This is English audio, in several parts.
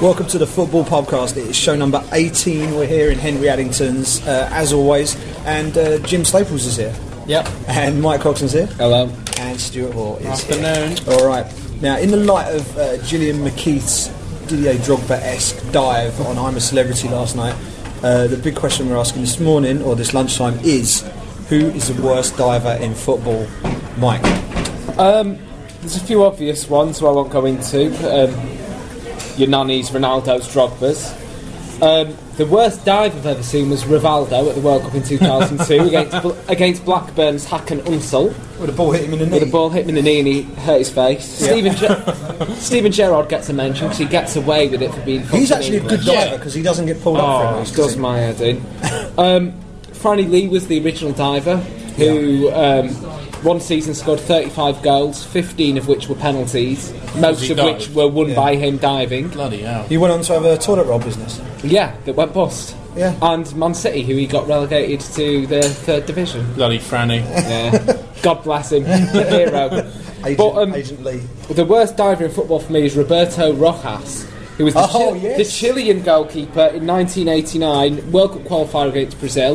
Welcome to the Football Podcast. It is show number 18. We're here in Henry Addington's, as always, and Jim Staples is here. Yep. And Mike Coxon's here. Hello. And Stuart Hall is Afternoon. here. All right. Now, in the light of Gillian McKeith's Didier Drogba-esque dive on I'm a Celebrity last night, the big question we're asking this morning, or this lunchtime, is who is the worst diver in football? Mike? There's a few obvious ones who I won't go into. Your nannies, Ronaldo's, Drogba's. The worst dive I've ever seen was Rivaldo at the World Cup in 2002 against Blackburn's Hakan Unsel. With the ball hit him in the knee. With the ball hit him in the knee and he hurt his face. Yeah. Stephen Gerrard gets a mention because he gets away with it for being. He's actually a good diver because he doesn't get pulled up for it. He does my head in. Franny Lee was the original diver who one season scored 35 goals, 15 of which were penalties, most of which were won by him diving. Bloody hell. He went on to have a toilet roll business. Yeah, that went bust. Yeah. And Man City, who he got relegated to the third division. Bloody Franny. Yeah. God bless him. Hero. Agent Lee. The worst diver in football for me is Roberto Rojas, who was the Chilean goalkeeper in 1989 World Cup qualifier against Brazil.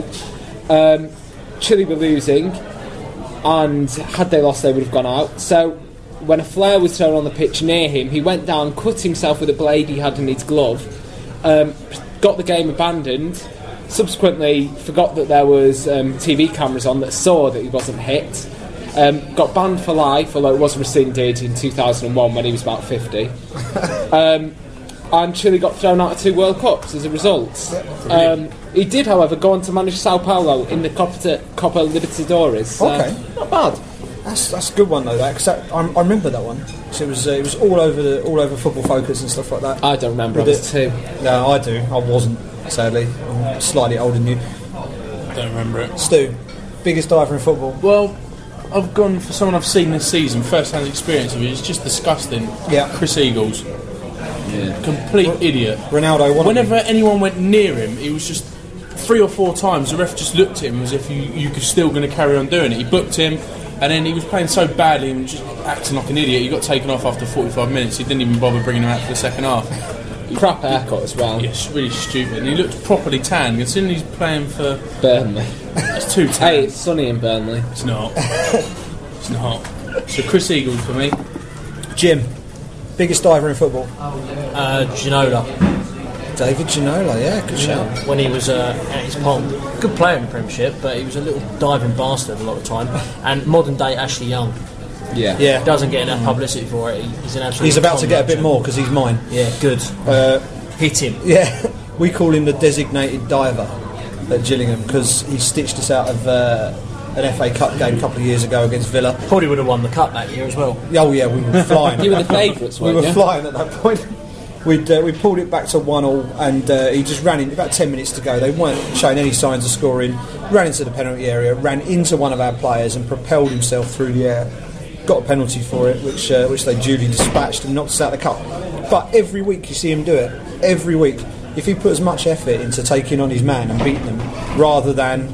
Chile were losing, and had they lost they would have gone out. So when a flare was thrown on the pitch near him, he went down, cut himself with a blade he had in his glove, got the game abandoned, subsequently forgot that there was TV cameras on that saw that he wasn't hit, got banned for life, although it was rescinded in 2001 when he was about 50. And Chile got thrown out of 2 World Cups as a result. He did, however, go on to manage Sao Paulo in the Copa Libertadores. Okay, not bad. That's a good one though. That, 'cause I remember that one. So it was all over Football Focus and stuff like that. I don't remember. I was 2. No, I do. I wasn't. Sadly, I'm slightly older than you. I don't remember it. Stu, biggest diver in football. Well, I've gone for someone I've seen this season, first-hand experience of it. It's just disgusting. Yeah. Chris Eagles. Yeah. Complete idiot. Ronaldo. Whenever anyone went near him, he was just 3 or 4 times. The ref just looked at him as if you were still going to carry on doing it. He booked him, and then he was playing so badly and just acting like an idiot. He got taken off after 45 minutes. He didn't even bother bringing him out for the second half. Crap haircut as well. Yeah, it's really stupid. And he looked properly tan, considering he's playing for Burnley. It's too tan. Hey, it's sunny in Burnley. It's not. It's not. So Chris Eagles for me. Jim, biggest diver in football. Ginola. David Ginola, yeah, good shout. When he was at his pond. Good player in the Premiership, but he was a little diving bastard a lot of the time. And modern day Ashley Young. Yeah. Doesn't get enough publicity for it. He's an absolute. He's about to get a bit more because he's mine. Yeah, good. Hit him. Yeah, we call him the designated diver at Gillingham because he stitched us out of an FA Cup game a couple of years ago against Villa. Probably would have won the cup that year as well. Oh yeah, we were flying. You were the favourites, we were flying at that point. We pulled it back to 1-1 and he just ran in, about 10 minutes to go. They weren't showing any signs of scoring. Ran into the penalty area, ran into one of our players and propelled himself through the air. Got a penalty for it, which they duly dispatched and knocked us out of the cup. But every week you see him do it. Every week. If he put as much effort into taking on his man and beating them, rather than...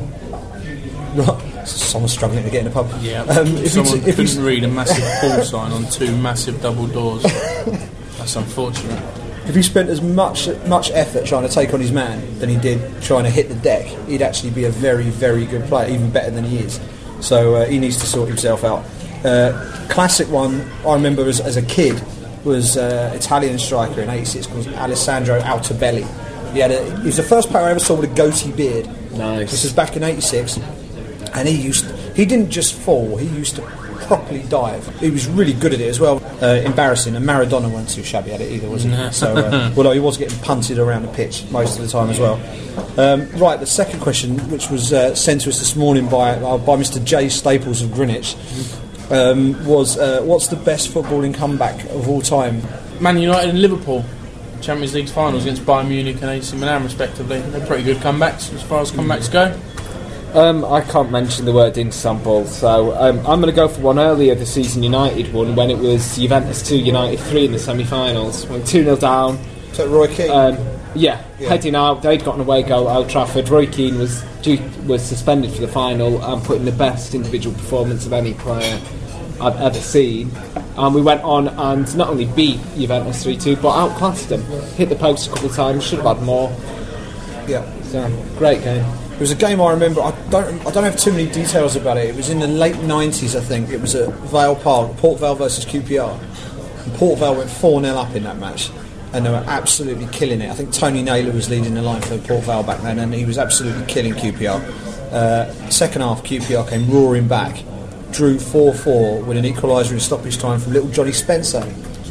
Someone's struggling to get in a pub. Yeah. Someone couldn't read a massive call sign on 2 massive double doors. That's unfortunate. If he spent as much effort trying to take on his man than he did trying to hit the deck, he'd actually be a very, very good player, even better than he is. So he needs to sort himself out. Classic one I remember as a kid was Italian striker in '86 called Alessandro Altobelli. He was the first player I ever saw with a goatee beard. Nice. This was back in '86, and he didn't just fall, he used to properly dive. He was really good at it as well. Embarrassing, and Maradona wasn't too shabby at it either, was he? So, although he was getting punted around the pitch most of the time as well. Right, the second question, which was sent to us this morning by Mr. J. Staples of Greenwich, was what's the best footballing comeback of all time? Man United and Liverpool, Champions League finals against Bayern Munich and AC Milan respectively. They're pretty good comebacks as far as comebacks go. I can't mention the word Istanbul, so I'm going to go for one earlier this season United won when it was Juventus 2, United 3 in the semi-finals. Went 2-0 down. So Roy Keane? Yeah, heading out. They'd got an away goal at Old Trafford. Roy Keane was suspended for the final and put in the best individual performance of any player I've ever seen. and we went on and not only beat Juventus 3-2, but outclassed them. Hit the post a couple of times, should have had more. Yeah. So, great game. It was a game I remember. I don't have too many details about it. It was in the late 90s, I think. It was at Vale Park, Port Vale versus QPR. And Port Vale went 4-0 up in that match, and they were absolutely killing it. I think Tony Naylor was leading the line for Port Vale back then, and he was absolutely killing QPR. Second half, QPR came roaring back, drew 4-4 with an equaliser in stoppage time from little Johnny Spencer.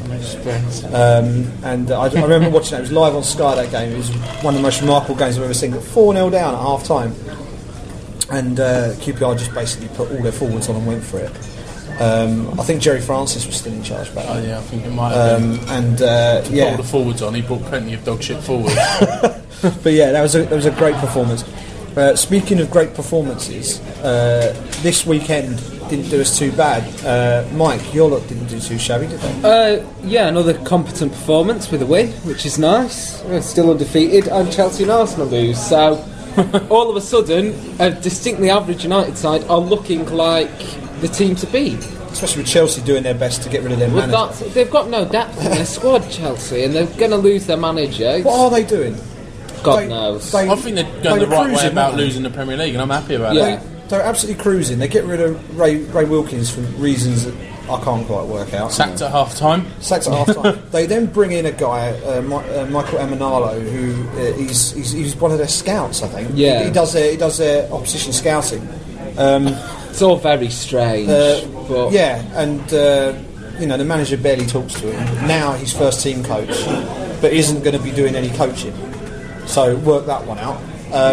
And I remember watching it. It was live on Sky, that game. It was one of the most remarkable games I've ever seen. 4-0 down at half time, and QPR just basically put all their forwards on and went for it. I think Jerry Francis was still in charge back then. Oh yeah, I think it might have been. And to put all the forwards on, he brought plenty of dog shit forwards. But yeah, that was a great performance. Speaking of great performances, this weekend didn't do us too bad. Mike, your lot didn't do too shabby, did they? Yeah, another competent performance with a win, which is nice. We're still undefeated, and Chelsea and Arsenal lose. So, all of a sudden, a distinctly average United side are looking like the team to beat. Especially with Chelsea doing their best to get rid of their manager. They've got no depth in their squad, Chelsea, and they're going to lose their manager. What are they doing? God knows. I think they're going the right way about losing the Premier League, and I'm happy about it. They're absolutely cruising. They get rid of Ray Wilkins for reasons that I can't quite work out. Sacked at half time. They then bring in a guy, Michael Emenalo, who he's one of their scouts, I think. Yeah. He does their opposition scouting. It's all very strange. But the manager barely talks to him. Now he's first team coach, but isn't going to be doing any coaching. So work that one out.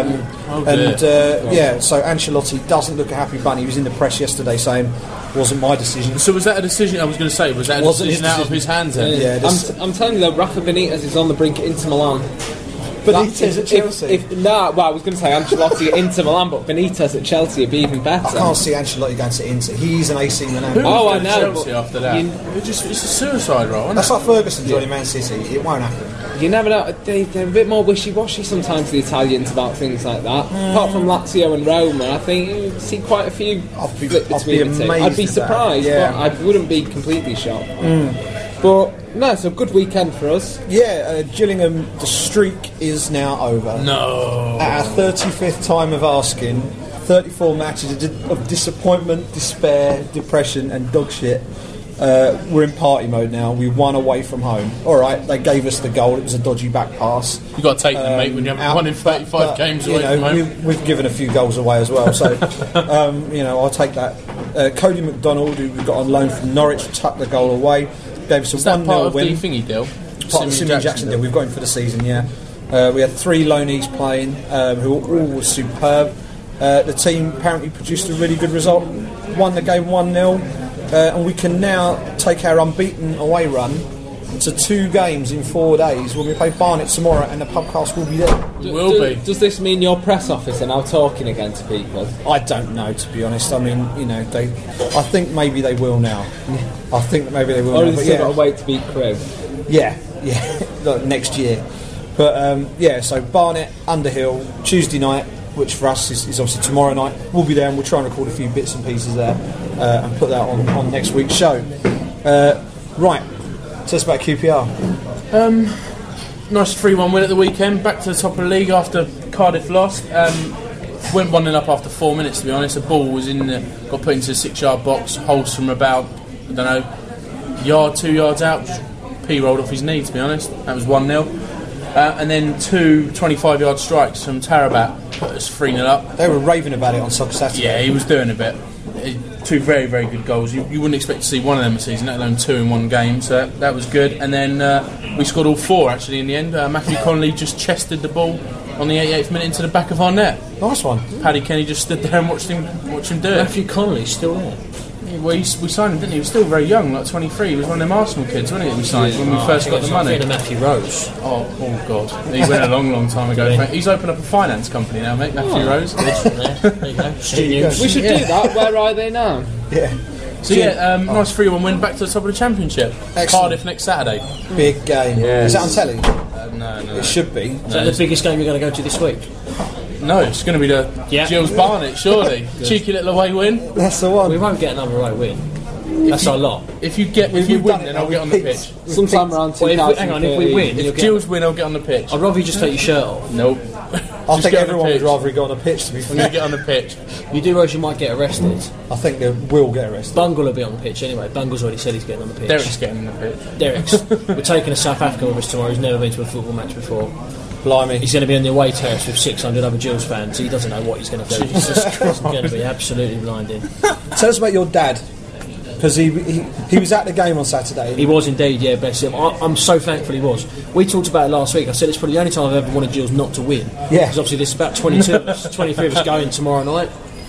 So Ancelotti doesn't look a happy bunny. He was in the press yesterday saying it wasn't my decision. So was that a decision? I was going to say, was that a decision out of his hands then? Yeah, I'm telling you though, Rafa Benitez is on the brink at Inter Milan. Benitez at Chelsea? I was going to say Ancelotti at Inter Milan, but Benitez at Chelsea would be even better. I can't see Ancelotti going to Inter. He's an AC Milan. I know. Chelsea after that. It's a suicide role, isn't That's it? like Ferguson joining Man City. It won't happen. You never know. They're a bit more wishy-washy sometimes, the Italians, about things like that. Apart from Lazio and Roma, I think you see quite a few flip between the two. I'd be surprised, but I wouldn't be completely shocked. But no, it's a good weekend for us. Yeah, Gillingham, the streak is now over. No. At our 35th time of asking, 34 matches of disappointment, despair, depression and dog shit. We're in party mode now. We won away from home. Alright, they gave us the goal. It was a dodgy back pass. You've got to take them, mate, when you haven't won in 35 games away from home. We've given a few goals away as well, so I'll take that. Cody McDonald, who we got on loan from Norwich, tucked the goal away. Gave us a 1-0 win. Is that part of the thingy deal? Part of the Simeon Jackson deal. We've got him for the season, yeah. We had 3 loanees playing, who all were superb. The team apparently produced a really good result. Won the game 1-0. And we can now take our unbeaten away run to 2 games in 4 days when we play Barnet tomorrow, and the pubcast will be there. Does this mean your press office are now talking again to people? I don't know, to be honest. I mean, I think maybe they will now. I think maybe they will. Or now, they still got to wait to beat Crewe. Yeah, like next year. But so Barnet, Underhill, Tuesday night, which for us is obviously tomorrow night. We'll be there and we'll try and record a few bits and pieces there and put that on next week's show. Right, tell us about QPR. Nice 3-1 win at the weekend, back to the top of the league after Cardiff lost. Went 1-0 up after 4 minutes, to be honest. The ball was got put into the 6-yard box, holes from about, I don't know, yard, 2 yards out. P rolled off his knee, to be honest. That was 1-0. And then 2 25-yard strikes from Tarabat put us 3-0 up. They were raving about it on Soccer Saturday. Yeah, he was doing a bit. 2 very, very good goals. You wouldn't expect to see one of them a season, let alone 2 in one game, so that was good. And then we scored all 4 actually in the end. Matthew Connolly just chested the ball on the 88th minute into the back of our net. Nice one. Paddy Kenny just stood there and watched him do it. Matthew Connolly's still there. Well, we signed him, didn't he? He was still very young, like 23. He was one of them Arsenal kids, wasn't he, that we signed when we first got the money? Matthew Rose. Oh, God. He went a long, long time ago. He's opened up a finance company now, mate, Matthew Rose. There you go. We should do that. Where are they now? Yeah. So, nice 3-1 win, back to the top of the Championship. Excellent. Cardiff next Saturday. Big game. Yes. Is that on telly? No. It should be. Is that the biggest game you're going to go to this week? No, it's going to be the Gills Barnet, surely. Cheeky little away win. That's the one. We won't get another away win. That's a lot. If you win, then I'll get on the pitch. Sometime around 2000. If we win, If Jules win, I'll get on the pitch. I'd rather you just take your shirt off. Nope. I think everyone would rather he got on the pitch, to be I'm fair. going to get on the pitch. You do realise you might get arrested. I think they will get arrested. Bungle will be on the pitch anyway. Bungle's already said he's getting on the pitch. Derek's getting on the pitch. Derek's. We're taking a South African with us tomorrow who's never been to a football match before. Blimey. He's going to be on the away terrace with 600 other Jules fans. He doesn't know what he's going to do. Jesus Christ. It's going to be absolutely blinding. Tell us about your dad, because he was at the game on Saturday. He was indeed, yeah, bless him. I'm so thankful he was. We talked about it last week. I said it's probably the only time I've ever wanted Jules not to win. Yeah. Because obviously there's about 23 of us going tomorrow night.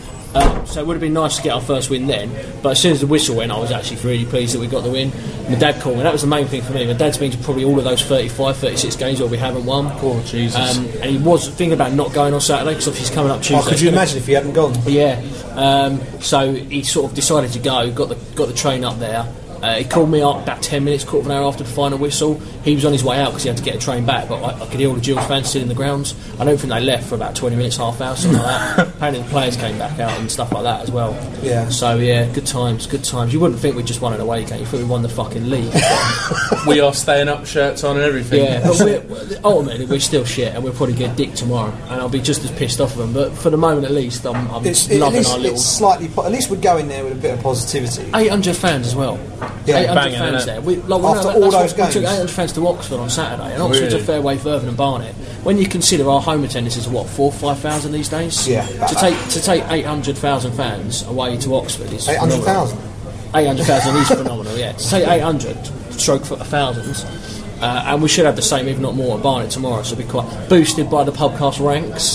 So it would have been nice to get our first win then. But as soon as the whistle went, I was actually really pleased that we got the win. My dad called me. That was the main thing for me. My dad's been to probably all of those 35, 36 games where we haven't won. Oh, Jesus. And he was thinking about not going on Saturday because obviously he's coming up Tuesday. Oh, could you imagine if he hadn't gone? Yeah. So he sort of decided to go, got the train up there. He called me up about 10 minutes, quarter of an hour after the final whistle. He was on his way out because he had to get a train back, but I could hear all the Jules fans still in the grounds. I don't think they left for about 20 minutes, half hour, something like that. Apparently the players came back out and stuff like that as well. Yeah. So yeah, good times. You wouldn't think we just won an away game, you think we won the fucking league. We are staying up, shirts on and everything. Yeah, but ultimately we're still shit and we'll probably get dick tomorrow and I'll be just as pissed off of them, but for the moment at least I'm loving our little... It's slightly... At least we're going there with a bit of positivity. 800 fans as well. Yeah, 800 banging, fans isn't it? there. After all those games. We took 800 fans to Oxford on Saturday, and Oxford's Really? a fair way further than Barnet. When you consider our home attendance is what, 4,000 or 5,000 these days? Yeah. To take 800,000 fans away to Oxford is 800,000? 800,000 is phenomenal, yeah. To take 800 stroke for 1,000. And we should have the same, if not more, at Barnet tomorrow, so it'll be quite boosted by the podcast ranks.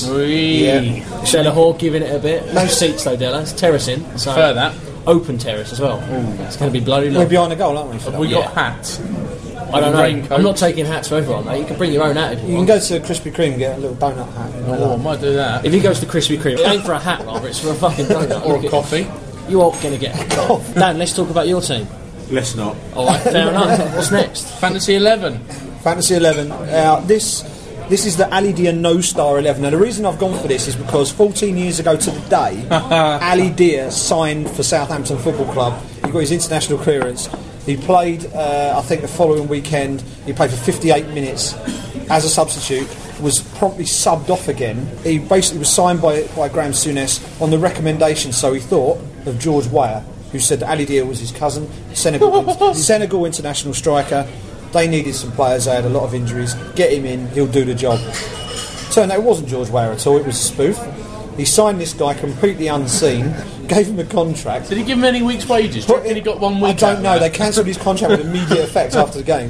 Yeah. Shella Hall giving it a bit. No seats though, Della. It's terracing. So Prefer that. open terrace as well. It's going to be bloody We're lovely. behind the goal, aren't we? Have we got hats? I don't know. Raincoats? I'm not taking hats for everyone, mate. You can bring your own hat if you You can want. go to Krispy Kreme and get a little donut hat. Oh, I might do that. If he goes to Krispy Kreme, it ain't for a hat, rather. It's for a fucking donut. Or Look a at- coffee. You are going to get a coffee. Dan, let's talk about your team. Let's not. All right, fair enough. What's next? Fantasy 11. Fantasy 11. This is the Ali Dia No Star 11. Now, the reason I've gone for this is because 14 years ago to the day, Ali Dia signed for Southampton Football Club. He got his international clearance. He played, I think, the following weekend. He played for 58 minutes as a substitute, was promptly subbed off again. He basically was signed by Graham Souness on the recommendation, so he thought, of George Weah, who said that Ali Dia was his cousin, Senegal international striker. They needed some players, they had a lot of injuries. Get him in, he'll do the job. Turned out it wasn't George Weah at all, it was a spoof. He signed this guy completely unseen, gave him a contract. Did he give him any week's wages? Do you reckon he got 1 week? I don't out know, of they that? cancelled his contract with immediate effect after the game.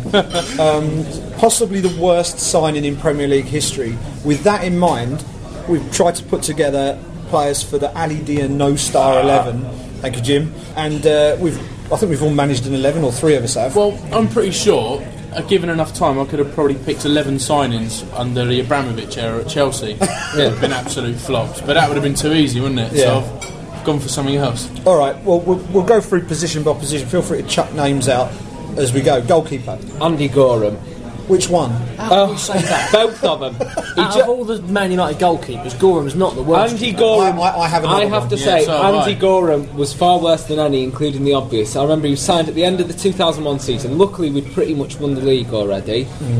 Possibly the worst signing in Premier League history. With that in mind, we've tried to put together players for the Ali Dia No Star 11. Thank you, Jim. And I think we've all managed an 11, or 3 of us have. Well, I'm pretty sure, given enough time, I could have probably picked 11 signings under the Abramovich era at Chelsea. It would have been absolute flops. But that would have been too easy, wouldn't it? Yeah. So I've gone for something else. All right, well, we'll go through position by position. Feel free to chuck names out as we go. Goalkeeper. Andy Gorham. Which one? How can you say that? Both of them. Out of all the Man United goalkeepers, Gorham's not the worst. Andy Gorham. I have another have one. to Yeah, say, so have Andy I. Gorham was far worse than any, including the obvious. I remember he was signed at the end of the 2001 season. Luckily, we'd pretty much won the league already.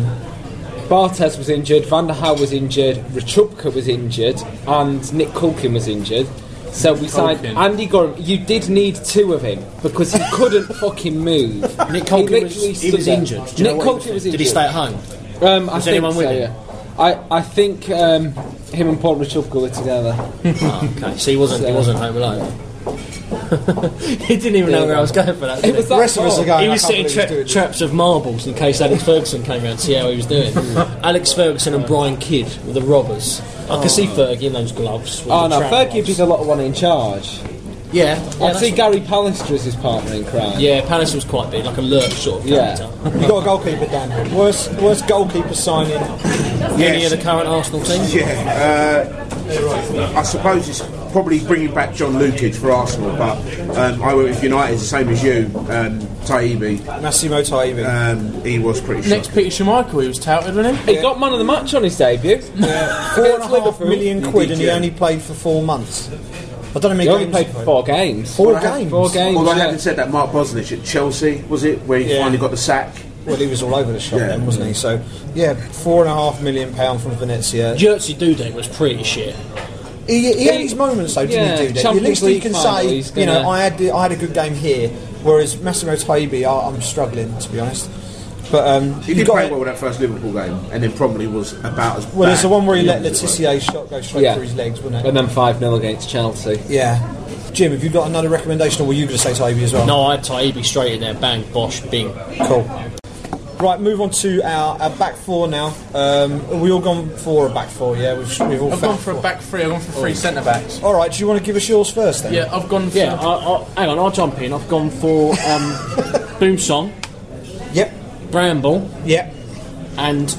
Bartes was injured, Van der Haar was injured, Rachubka was injured, and Nick Culkin was injured. So we signed Culkin. Andy Gorham. You did need 2 of him because he couldn't fucking move. Nick Culkin was stood there. injured. Do you know Nick what Culkin was injured. Did he stay at home? I Was think anyone so, with him? yeah. I think him and Paul Rachubka were together. Oh, okay, so he wasn't home alone. He didn't even know where I was going for that. did It was he? that The rest of us are going. He I was can't sitting believe he's doing this. traps of marbles in case Alex Ferguson came around to see how he was doing. Alex Ferguson and Brian Kidd were the robbers. I can see Fergie in those gloves. with Oh the no, trap Fergie gloves. did a lot of one in charge. Yeah, I see Gary Pallister as his partner in crime. Yeah, Palace was quite big, like a lurch sort of Yeah. character. You got a goalkeeper, Dan. Worst goalkeeper signing. Any of the current Arsenal teams? Yeah, I suppose it's probably bringing back John Lukic for Arsenal, but I went with United, the same as you, Taibbi. Massimo Taibbi. He was pretty Next, shot. Peter Schmeichel, he was touted, wasn't he? He got man of the match on his debut. £4.5 million quid, and he only played for 4 months. I don't know how many He only games played he for 4 games. Four games. 4 games. Although yeah. having said that, Mark Bosnich at Chelsea, was it, where he Yeah. finally got the sack? Well, he was all over the shop Yeah. then, wasn't he? So, yeah, £4.5 million from Venezia. Jerzy Dudek was pretty shit. He had his moments though, didn't Yeah, he? At Champions least he League can final, say, he's you know, gonna- I had a good game here. Whereas Massimo Taibi, I'm struggling, to be honest. But He did play well with that first Liverpool game, and then probably was about as well, there's the bad one where he let as well. Letizier's shot go straight Yeah. through his legs, wasn't it? And then 5-0 against Chelsea. Yeah. Jim, have you got another recommendation, or were you going to say Taibi as well? No, I had Taibi straight in there, bang, bosh, bing. Cool. Right, move on to our back four now. Have we all gone for a back four? Yeah, we've all I've found gone for a four. back three. I've gone for 3 centre backs. All right, do you want to give us yours first then? Yeah, I've gone for. Yeah, hang on, I'll jump in. I've gone for Boomsong, Yep. Bramble, Yep. and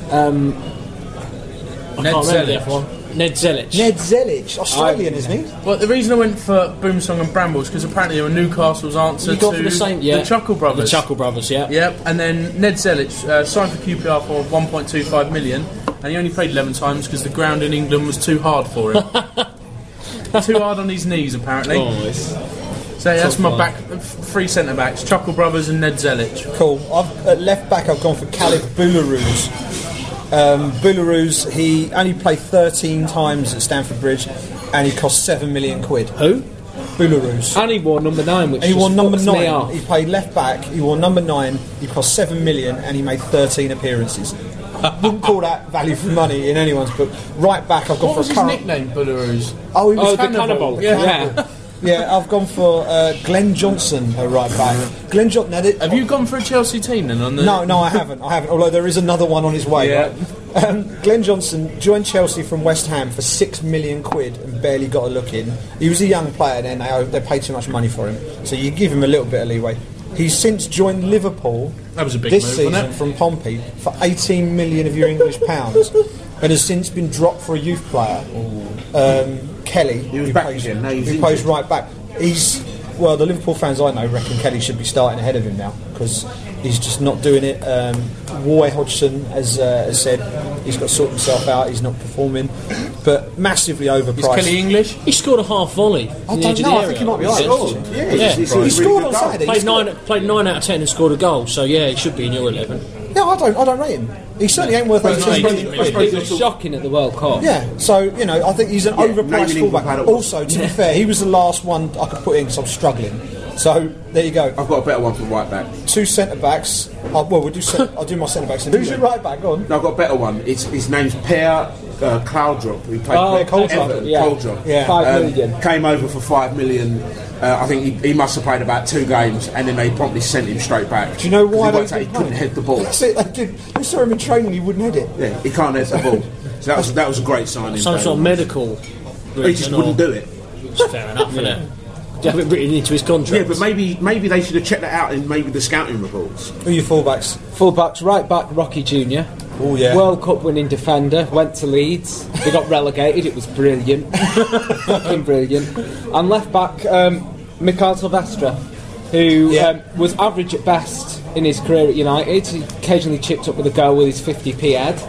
I Ned can't remember the Zelic. other one. Ned Zelic. Ned Zelic, Australian, isn't he? Well, the reason I went for Boomsong and Bramble is because apparently they were Newcastle's answer You got to for the same, yeah. the Chuckle Brothers. The Chuckle Brothers, yeah. Yep, and then Ned Zelic signed for QPR for 1.25 million, and he only played 11 times because the ground in England was too hard for him. Too hard on his knees, apparently. Oh, So yeah, that's my back 3 centre backs: Chuckle Brothers and Ned Zelic. Cool. At left back, I've gone for Khalid Boularus. Boularus, he only played 13 times at Stamford Bridge, and he cost £7 million. Who? Boularus. And he wore number 9, which He wore just number fucks me 9. off. He played left back. He wore number 9. He cost £7 million, and he made 13 appearances. Wouldn't call that value for money in anyone's book. Right back, I've gone What for was a his current. nickname, Belarus? Oh, he was Oh, the Cannibal. Yeah. Yeah, I've gone for Glenn Johnson, a right back. Glenn Johnson. Have you gone for a Chelsea team then? On the No, I haven't. Although there is another one on his way. Yeah. Right? Glenn Johnson joined Chelsea from West Ham for £6 million and barely got a look in. He was a young player then. They paid too much money for him, so you give him a little bit of leeway. He's since joined Liverpool That was a big this move, season wasn't it? from Pompey for 18 million of your English pounds, and has since been dropped for a youth player, Kelly. He was who back plays- again, now he's who plays injured. right back. Well, the Liverpool fans I know reckon Kelly should be starting ahead of him now because he's just not doing it. Roy Hodgson has said he's got to sort himself out. He's not performing, but massively overpriced. Is Kelly English? He scored a half volley. I don't know. I think he might be right. Yeah. He's He scored on goal. Saturday. Played 9 out of 10 and scored a goal, so yeah, he should be in your 11. No, I don't rate him. He certainly ain't worth 18 million He quid. was shocking at the World Cup. Yeah, so, you know, I think he's an overpriced naming England fullback. had it. Also, to be fair, he was the last one I could put in because I'm struggling. So, there you go. I've got a better one for right back. 2 centre-backs. Well, I'll do my centre-backs. Who's your right back? Go on. No, I've got a better one. His name's Per Cloudrop. Who played Oh, for Cloudrop, Everton. yeah. Cloudrop. Yeah. 5 million. Came over for 5 million. I think he must have played about 2 games, and then they promptly sent him straight back. Do you know why He, they worked out he did couldn't play? head the ball. That's it. They saw him in training. He wouldn't head it. Yeah, he can't head the ball. So that was a great signing. Some sort of medical. He just wouldn't do it. Fair enough, isn't it? You have it written into his contract. Yeah, but maybe they should have checked that out in maybe the scouting reports. Who are your fullbacks? Fullbacks, right back, Rocky Jr. Oh, yeah. World Cup winning defender, went to Leeds. They got relegated, it was brilliant. Fucking brilliant. And left back, Mikhail Silvestre, who Yeah. was average at best in his career at United. He occasionally chipped up with a goal with his 50p head.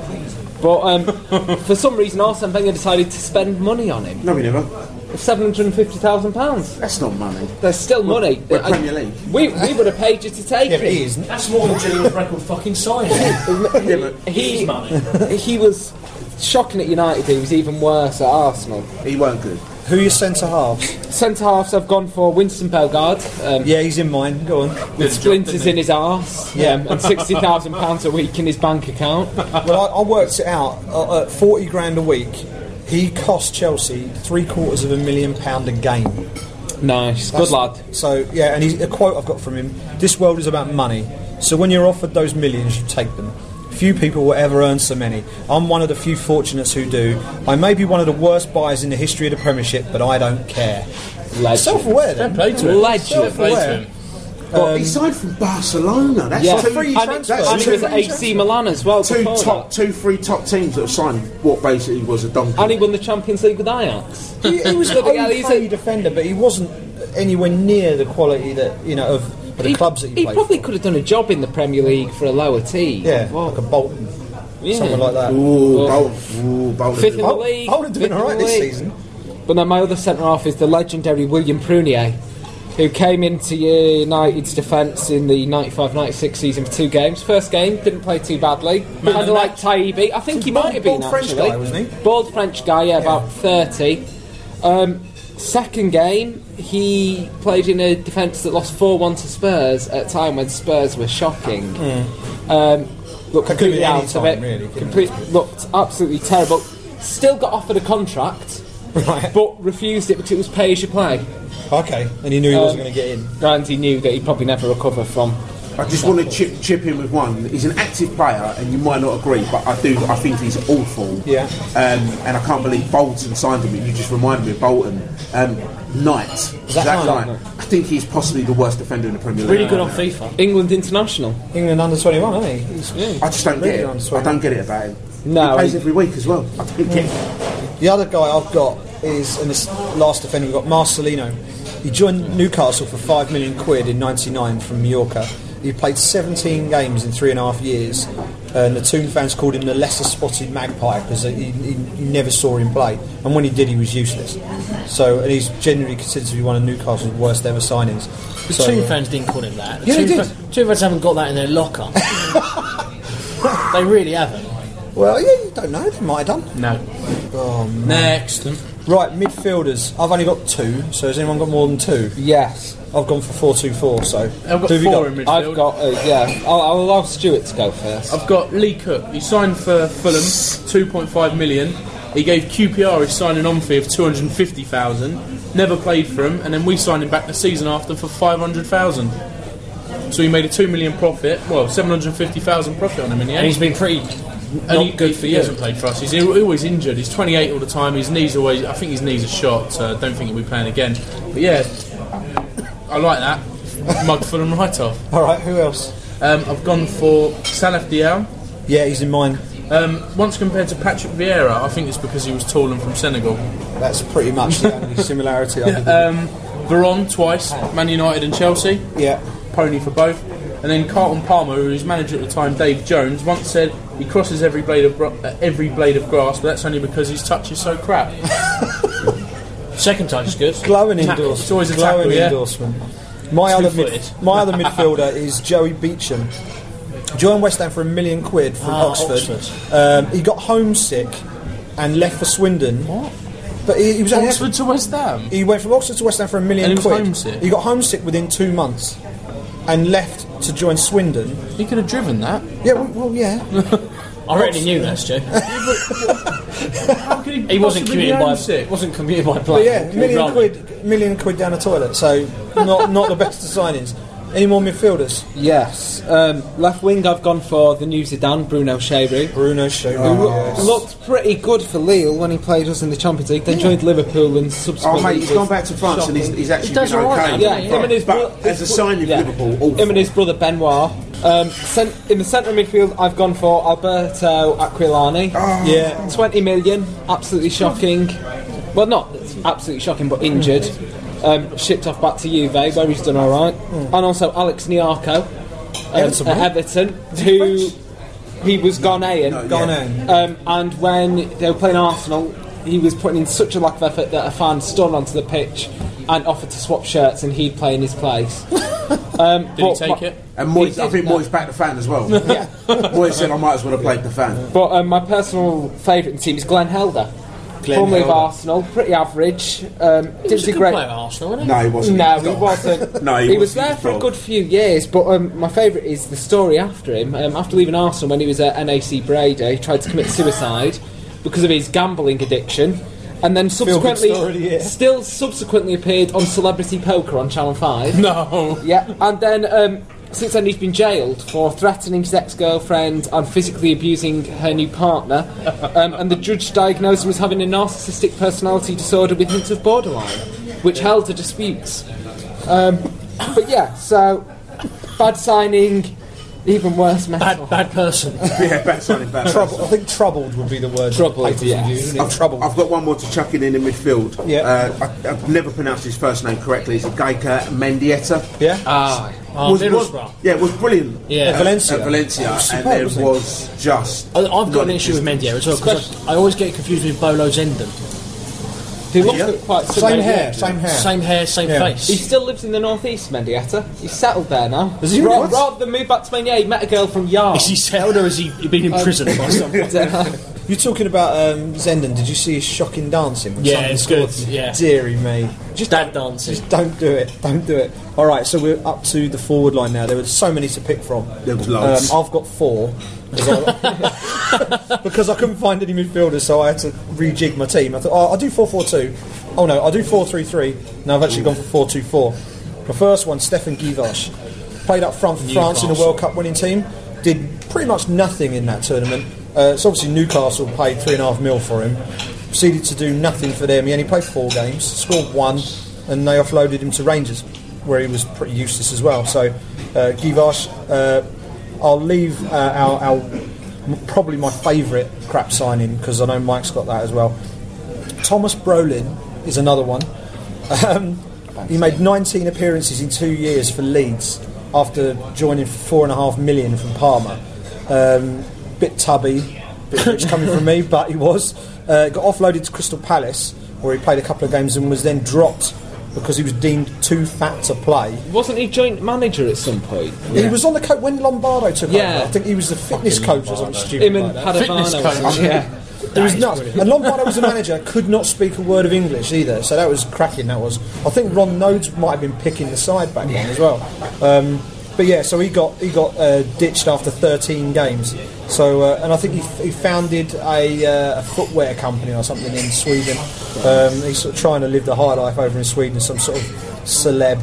But for some reason, Arsene Wenger decided to spend money on him. No, we never. £750,000. That's not money. There's still money. We're Premier League. We would have paid you to take Yeah, him. but he isn't. That's more than Gillian's record fucking signing. Yeah, but He was shocking at United. He was even worse at Arsenal. he weren't good. Who are your centre halves? Centre halves, I've gone for Winston Bellegarde. Yeah, he's in mine. Go on. With splinters in his arse, Yeah. and £60,000 a week in his bank account. Well, I worked it out. At 40 grand a week, he cost Chelsea £750,000 a game. Nice, That's- good lad. So yeah, and a quote I've got from him: "This world is about money. So when you're offered those millions, you take them. Few people will ever earn so many. I'm one of the few fortunates who do. I may be one of the worst buyers in the history of the Premiership, but I don't care." Legend. Self-aware, then. Fair play to him. Legend. Self-aware. He signed from Barcelona. That's Yeah. two, free And, transfer. and he was at AC Milan as well. before that. 3 top teams that have signed what basically was a donkey. And he won the Champions League with Ajax. He was an Bloody hell, he's okay defender, but he wasn't anywhere near the quality that of the clubs that he played probably for. could have done a job in the Premier League for a lower team. Yeah, like a Bolton, Yeah. something like that. Bolton. Fifth in the Oh, league. Bolton doing fifth all in right the this league. season. But then my other centre-half is the legendary William Prunier, who came into United's defence in the 95-96 season for 2 games. First game, didn't play too badly. Kind of like Taibbi. I think he might have been, bald French actually. guy, wasn't he? Bald French guy, about 30. Second game, he played in a defence that lost 4-1 to Spurs at a time when Spurs were shocking. Looked completely out of it. Really, looked absolutely terrible. Still got offered a contract, right, but refused it because it was pay as you play. Okay, and he knew he wasn't going to get in. And he knew that he'd probably never recover from. I just want to chip in with one. He's an active player, and you might not agree, but I think he's awful. Yeah. And I can't believe Bolton signed him. You just reminded me of Bolton. Knight. Zach Knight. I think he's possibly the worst defender in the Premier League. Really good on FIFA. England international. England under 21, isn't he? I just don't get it. I don't get it about him. No, he plays every week as well. I don't get it. The other guy I've got is, and this last defender we've got, Marcelino. He joined Newcastle for £5 million in '99 from Mallorca. He played 17 games in 3.5 years, and the Toon fans called him the lesser spotted magpie because he never saw him play, and when he did, he was useless. So, and he's generally considered to be one of Newcastle's worst ever signings. The Toon fans didn't call him that. Yeah, they did. Toon fans haven't got that in their locker. They really haven't. Well, yeah, you don't know. They might have done. No. Oh, Next. Right, midfielders. I've only got 2, so has anyone got more than 2? Yes. I've gone for 4-2-4, so... I've got 4 in midfield. I've got, I'll allow Stuart to go first. I've got Lee Cook. He signed for Fulham, 2.5 million. He gave QPR his signing on fee of 250,000. Never played for him, and then we signed him back the season after for 500,000. So he made a 2 million profit. Well, 750,000 profit on him in the end. And he's been pretty... He hasn't played for us. He's always injured. He's 28 all the time. His knees always. I think his knees are shot. So I don't think he'll be playing again. But yeah, I like that. Mug Fulham right off. All right, who else? I've gone for Salaf Diao. Yeah, he's in mine. Once compared to Patrick Vieira, I think it's because he was tall and from Senegal. That's pretty much the only similarity. I think. Veron twice, Man United and Chelsea. Yeah. Pony for both. And then Carlton Palmer, who was manager at the time, Dave Jones, once said he crosses every blade of grass, but that's only because his touch is so crap. Second touch is good. Glowing endorsement. It's always a tackle, yeah. Endorsement. My other midfielder is Joey Beecham. Joined West Ham for £1 million from Oxford. He got homesick and left for Swindon. What? But he was Oxford to West Ham? He went from Oxford to West Ham for £1 million. And he was homesick? He got homesick within 2 months and left to join Swindon. He could have driven that. Yeah, well, yeah. I reckon he knew that, Stu. How could he wasn't commuting by plane. But yeah, £1 million down the toilet. So not the best of signings. Any more midfielders? Yes. Left wing, I've gone for the new Zidane, Bruno Cheyrou. Who looked pretty good for Lille when he played us in the Champions League. Then joined Liverpool and subsequently... Oh mate, he's gone back to France shocking. And he's actually been okay. Yeah, as a signing for Liverpool, awful. Him and his brother Benoit. In the centre midfield, I've gone for Alberto Aquilani. Yeah. 20 million, absolutely shocking. Well, not absolutely shocking, but injured. Shipped off back to Juve, where he's done alright. And also Alex Niarco at Everton, who he was Ghanaian. And when they were playing Arsenal, he was putting in such a lack of effort that a fan stood onto the pitch and offered to swap shirts, and he'd play in his place. Did he take it? And Moyes, I think Moyes backed the fan as well. Yeah. Moyes said I might as well have played the fan. But my personal favourite team is Glenn Helder. Formerly of Arsenal, pretty average. He was a good player at Arsenal, wasn't he? No, he wasn't. No, he wasn't. No, he was there for a good few years, but my favourite is the story after him. After leaving Arsenal, when he was at NAC Breda, he tried to commit suicide because of his gambling addiction, and then subsequently appeared on Celebrity Poker on Channel 5. No. Yeah, and then since then he's been jailed for threatening his ex-girlfriend and physically abusing her new partner, and the judge diagnosed him as having a narcissistic personality disorder with hints of borderline, which Helder disputes. But yeah, so bad signing, even worse mental. Bad person. Yeah, bad signing, bad I think troubled would be the word. Troubled, yeah. I've got one more to chuck in the midfield. Yeah. I've never pronounced his first name correctly. It's Gaika Mendieta. Yeah. Was brilliant. Yeah. At Valencia, superb, and there was just. I've got an issue with Mendieta as well because I always get confused with Bolo Zenden. They look quite similar. Same hair. Same hair, same face. He still lives in the northeast, Mendieta. He's settled there now. Does he really? Rather than move back to Maine, he met a girl from Yarm. Is he settled or has he been in prison or something? You're talking about Zenden. Did you see his shocking dancing? When Yeah, it's good. scored? Yeah. Deary me. Just that dancing. Just don't do it. Don't do it. All right, so we're up to the forward line now. There were so many to pick from. There was loads. I've got 4. Because I couldn't find any midfielders, so I had to rejig my team. I thought, I'll do 4-4-2. Oh no, I'll do 4-3-3. Now I've actually gone for 4-2-4. The first one, Stefan Guivarc'h, played up front for France in the World Cup winning team. Did pretty much nothing in that tournament. So obviously Newcastle paid $3.5 million for him. Proceeded to do nothing for them. He only played 4 games, scored 1, and they offloaded him to Rangers, where he was pretty useless as well. So Guivarc'h, I'll leave our probably my favourite crap signing, because I know Mike's got that as well. Thomas Brolin is another one. He made 19 appearances in 2 years for Leeds after joining for $4.5 million from Parma. Bit tubby, bit rich coming from me, but he was. Got offloaded to Crystal Palace, where he played a couple of games and was then dropped because he was deemed too fat to play. Wasn't he joint manager at some point? Yeah. He was on the coach when Lombardo took over. I think he was the fitness coach or something stupid. Him and Padovano. Yeah. It was nuts. And Lombardo was the manager, could not speak a word of English either, so that was cracking, that was. I think Ron Nodes might have been picking the side back then as well. But yeah, so he got ditched after 13 games. So and I think he founded a footwear company or something in Sweden. He's sort of trying to live the high life over in Sweden, some sort of celeb.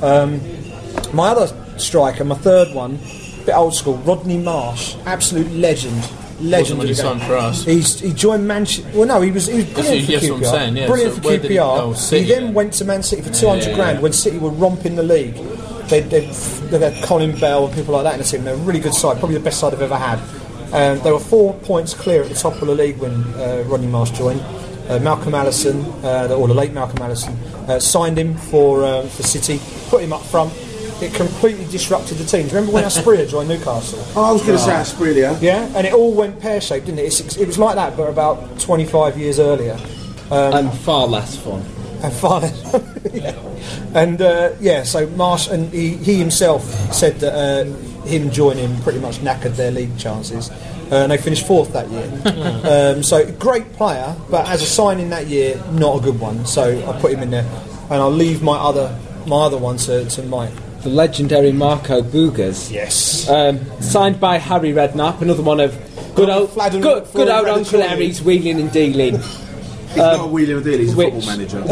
My other striker, my third one, a bit old school, Rodney Marsh, absolute legend. Wasn't really signed for us. He joined Manchester. Well, no, he was brilliant for QPR. What I'm saying, yeah. Brilliant So for where did QPR. He then went to Man City for 200 grand when City were romping the league. They had Colin Bell and people like that in the team. They're a really good side, probably the best side I've ever had. They were 4 points clear at the top of the league when Rodney Marsh joined. Malcolm Allison, or the late Malcolm Allison, signed him for City, put him up front. It completely disrupted the team. Do you remember when Asprilla joined Newcastle? Oh, I was going to say Asprilla. Yeah, and it all went pear-shaped, didn't it? It was like that, but about 25 years earlier. And far less fun. And far less yeah. And so Marsh, and he himself said that him joining him pretty much knackered their league chances. And they finished 4th that year. So great player, but as a signing that year, not a good one. So I put him in there, and I'll leave my other one to Mike. The legendary Marco Boogers. Yes. Signed by Harry Redknapp, another one of good old Uncle Harry's wheeling and dealing. He's not a wheeling and dealing, he's a football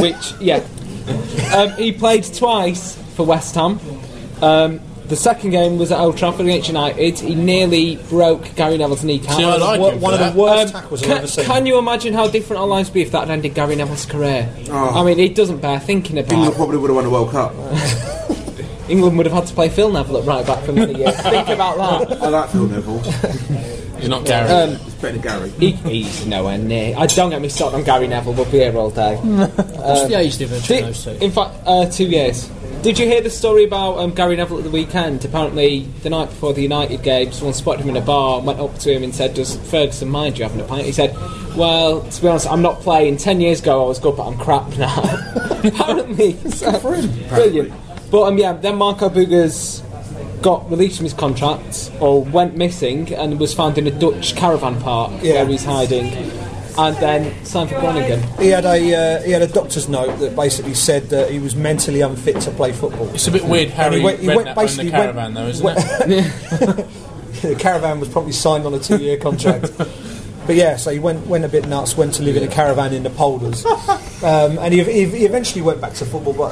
manager. He played twice for West Ham. The second game was at Old Trafford against United. He nearly broke Gary Neville's kneecap. See, I like him one of the worst tackles I've ever seen. Can you imagine how different our lives would be if that had ended Gary Neville's career? Oh. I mean, it doesn't bear thinking about. England probably would have won the World Cup. England would have had to play Phil Neville at right back for many years. Think about that. I like Phil Neville. He's not Gary. He's better than Gary. He's nowhere near. Don't get me started on Gary Neville. We'll be here all day. What's the age difference between those two? In fact, 2 years. Did you hear the story about Gary Neville at the weekend? Apparently, the night before the United game, someone spotted him in a bar, went up to him and said, "Does Ferguson mind you having a pint?" He said, "Well, to be honest, I'm not playing. 10 years ago I was good, but I'm crap now." Apparently. Good for him. Brilliant. But then Marco Boogers got released from his contract, or went missing, and was found in a Dutch caravan park where he's hiding, and then signed for Groningen. He had a doctor's note that basically said that he was mentally unfit to play football. It's a bit weird, Harry Redknapp owned the caravan, though, isn't it? The caravan was probably signed on a 2-year contract. But yeah, so he went a bit nuts, went to live in a caravan in the polders. And he eventually went back to football, but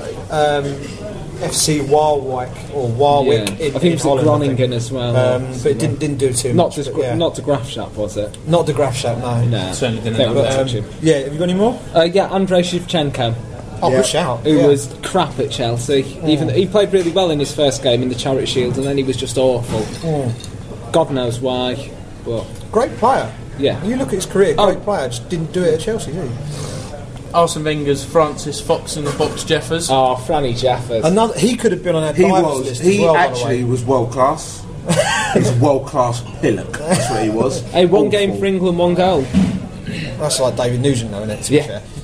FC Waalwijk in I think it was Holland, Groningen as well. but it didn't do too much. Not the Graafschap, was it? Not the Graafschap, no. Certainly didn't know that. Yeah, have you got any more? Andrei Shevchenko. Oh, good shout. Who was crap at Chelsea. Even he played really well in his first game in the Charity Shield, and then he was just awful. God knows why. But great player. Yeah. When you look at his career, great player. Just didn't do it at Chelsea, did he? Arsene Wenger's Francis Fox in the box Jeffers. Oh, Franny Jeffers. He could have been on our divers list as well. He actually was world class. He's a world class pillock. That's what he was. One game for England, 1 goal. That's like David Nugent, though, isn't it? To be fair.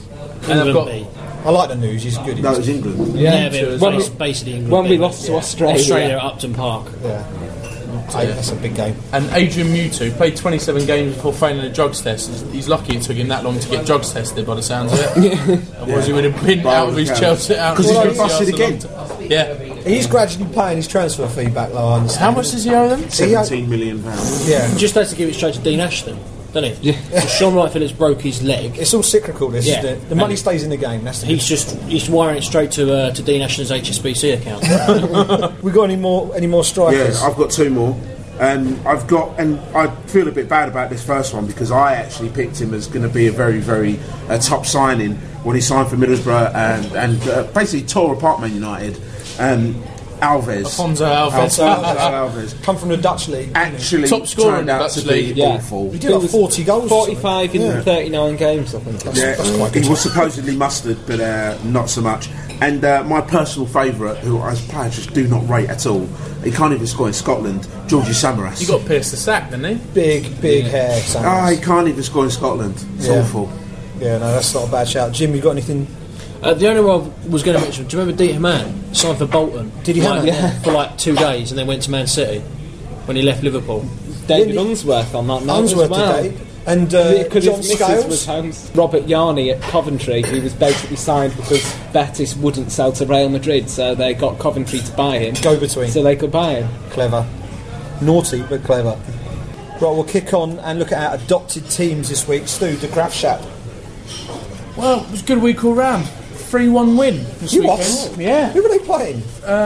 And I've got I like the news. He's good. No, it was England. Yeah, but it's basically England. when we lost to Australia at Upton Park. Yeah. That's a big game. And Adrian Mutu played 27 games before failing a drugs test. He's lucky it took him that long to get drugs tested, by the sounds of it. Otherwise, he would have been out of his Chelsea. Because he's been busted again. Yeah. He's gradually paying his transfer fee back, though. I understand. How much does he owe them? £17 million. Yeah. He just has to give it straight to Dean Ashton, doesn't he? Yeah. Sean Wright-Phillips broke his leg. It's all cyclical. This. Yeah. Isn't it? The money stays in the game. That's the He's wiring it straight to Dean Ashton's HSBC account. We got any more strikers? Yeah, I've got 2 more. And I feel a bit bad about this first one because I actually picked him as going to be a very, very top signing when he signed for Middlesbrough and basically tore apart Man United. Alves. Alfonso Alves. Come from the Dutch league. Actually, top scorer turned in the out Dutch to league. be awful. He did like 40 goals. 45 in 39 games, I think. That's quite good. He was supposedly mustard, but not so much. And my personal favourite, who as players just do not rate at all, he can't even score in Scotland, Georgie Samaras. He got pierced the sack, didn't he? Big hair. Samaras. He can't even score in Scotland. It's awful. Yeah, no, that's not a bad shout. Jim, you got anything? The only one I was going to mention, do you remember Dieter Mann signed for Bolton? Did he have it? For like 2 days and then went to Man City when he left Liverpool. David Unsworth on that note Unsworth as well. today. And because John his missus Scales was home. Robert Yarney at Coventry, he was basically signed because Betis wouldn't sell to Real Madrid, so they got Coventry to buy him. Go between. So they could buy him. Clever. Naughty, but clever. Right, we'll kick on and look at our adopted teams this week. Stu, the Grafschap. Well, it was a good week all round. 3-1 win this weekend. What? Yeah. Who were they playing?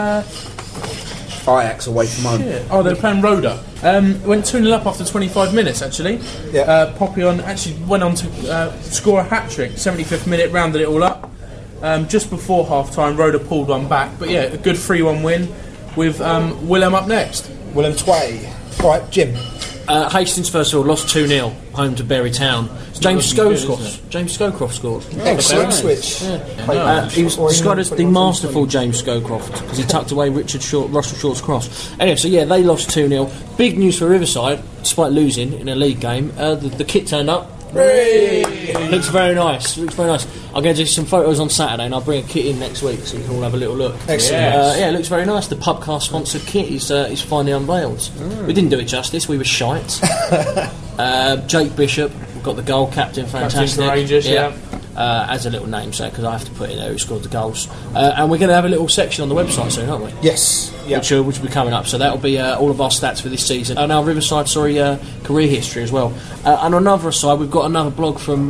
Ajax away from home. Yeah. Oh, they were playing Roda. Went 2-0 up after 25 minutes, actually. Yeah. Poppy actually went on to score a hat-trick. 75th minute, rounded it all up. Just before half-time, Roda pulled one back. But yeah, a good 3-1 win with Willem up next. Willem Tway. Right, Jim. Hastings, first of all, lost 2-0 home to Bury Town. James Scowcroft scored. Excellent switch. He was described as the masterful James Scowcroft because he tucked away Russell Short's cross. Anyway, so yeah, they lost 2-0. Big news for Riverside, despite losing in a league game. The kit turned up. Looks very nice. I'm going to do some photos on Saturday and I'll bring a kit in next week so you can all have a little look. Excellent. Yeah, it looks very nice. The Pubcast sponsored kit is finally unveiled. We didn't do it justice. We were shite. Jake Bishop got the goal, captain, fantastic. Captain Rangers, yeah. As a little namesake because I have to put in there who scored the goals. And we're going to have a little section on the website soon, aren't we? Yes. Yeah. Which will be coming up. So that'll be all of our stats for this season. And our Riverside, career history as well. And on another side, we've got another blog from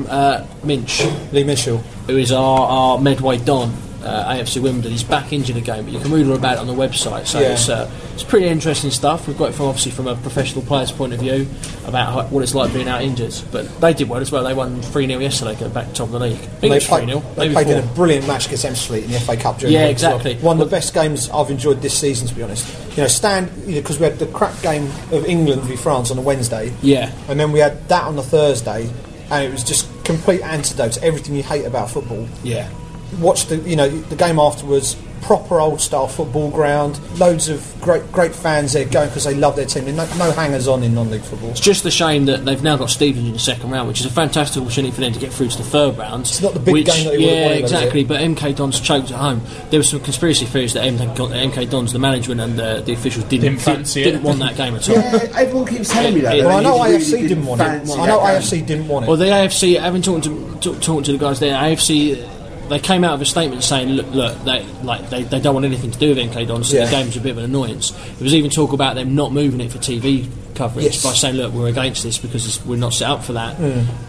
Lee Mitchell, who is our Medway Don. AFC Wimbledon. He's back injured again, but you can read all about it on the website. So it's pretty interesting stuff. We've got it from a professional player's point of view about what it's like being out injured. But they did well as well. They won 3-0 yesterday, going back to top of the league. They played in a brilliant match against Ebbsfleet in the FA Cup. Yeah, exactly. One of the best games I've enjoyed this season, to be honest. Because we had the crap game of England v France on a Wednesday. Yeah. And then we had that on the Thursday, and it was just complete antidote to everything you hate about football. Yeah. Watched the game afterwards. Proper old style football ground. Loads of great fans there going because they love their team. No hangers on in non-league football. It's just a shame that they've now got Stevenage in the second round, which is a fantastic opportunity for them to get through to the third round. It's not the big game that they would have wanted. Exactly. But MK Dons choked at home. There were some conspiracy theories that MK Dons, the management and the officials didn't want that game at all. Yeah, everyone keeps telling me that. Well, I know AFC didn't want it. AFC didn't want it. Well, the AFC, having talked to the guys there, AFC. They came out of a statement saying, look, they don't want anything to do with MK Dons, so the game's a bit of an annoyance. There was even talk about them not moving it for TV coverage by saying, look, we're against this because we're not set up for that.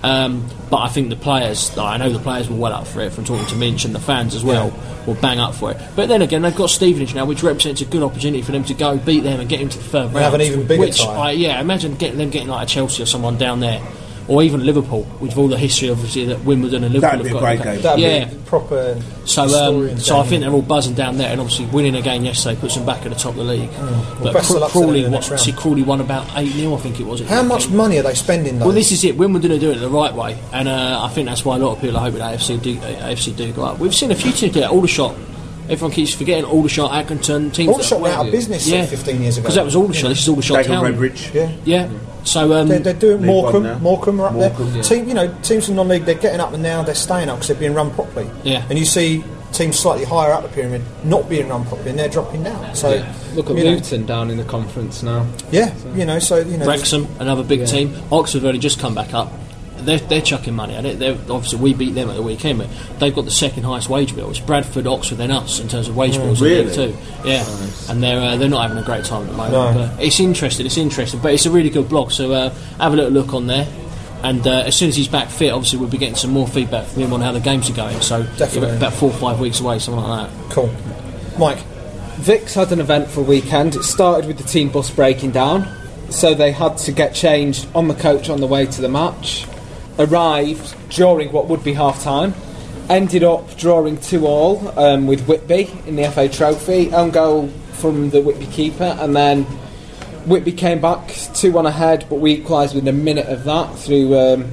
But I think I know the players were well up for it from talking to Minch, and the fans as well will bang up for it. But then again, they've got Stevenage now, which represents a good opportunity for them to go beat them and get them to the third round. Have an even bigger tie. Imagine getting like a Chelsea or someone down there. Or even Liverpool, with all the history, obviously, that Wimbledon and Liverpool have got. That'd be a great game. That'd be proper. So I think they're all buzzing down there, and obviously winning a game yesterday puts them back at the top of the league. But Crawley won about 8-0, I think it was. How much money are they spending, though? Well, this is it. Wimbledon are doing it the right way, and I think that's why a lot of people are hoping AFC do go up. We've seen a few teams get Aldershot Everyone keeps forgetting Aldershot, Accrington, teams. Aldershot went out of business 15 years ago. Because that was Aldershot. This is Aldershot Town. Redbridge. Yeah. So they're doing Morecambe. Morecambe are up there. Yeah. Teams from non-league, they're getting up and now they're staying up because they're being run properly. Yeah. And you see teams slightly higher up the pyramid not being run properly, and they're dropping down. So look at Luton down in the conference now. Yeah, Wrexham, another big team. Oxford have only just come back up. They're chucking money at it. Obviously, we beat them at the weekend, but they've got the second highest wage bill. It's Bradford, Oxford, then us in terms of wage bills. Really? Too. Yeah, nice. And they're not having a great time at the moment. No. But it's interesting. But it's a really good blog. So have a little look on there. And as soon as he's back fit, obviously we'll be getting some more feedback from him on how the games are going. So definitely about 4 or 5 weeks away, something like that. Cool. Mike, Vix had an eventful weekend. It started with the team bus breaking down, so they had to get changed on the coach on the way to the match. Arrived during what would be half time. Ended up drawing 2-2 with Whitby in the FA Trophy. Own goal from the Whitby keeper, and then Whitby came back 2-1 ahead, but we equalised within a minute of that through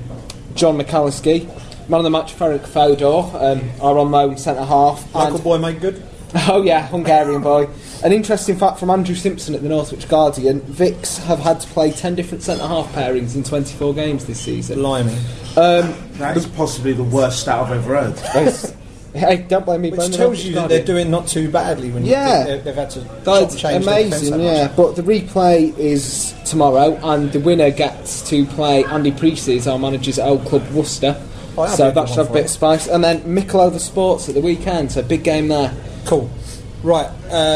John McAlliskey. Man of the match, Ferenc Fodor, our on loan centre half. local boy made good. Oh yeah, Hungarian boy. An interesting fact from Andrew Simpson at the Northwich Guardian: Vix have had to play 10 different centre half pairings in 24 games this season. Blimey. That is possibly the worst stat I've ever heard. Hey, don't blame me. Which tells you that they're doing not too badly when they've had to That's change amazing, yeah. But the replay is tomorrow, and the winner gets to play Andy Priestley's, our manager's old club Worcester. So that should have a bit of spice. And then Mickle Sports at the weekend, so big game there. Cool. Right,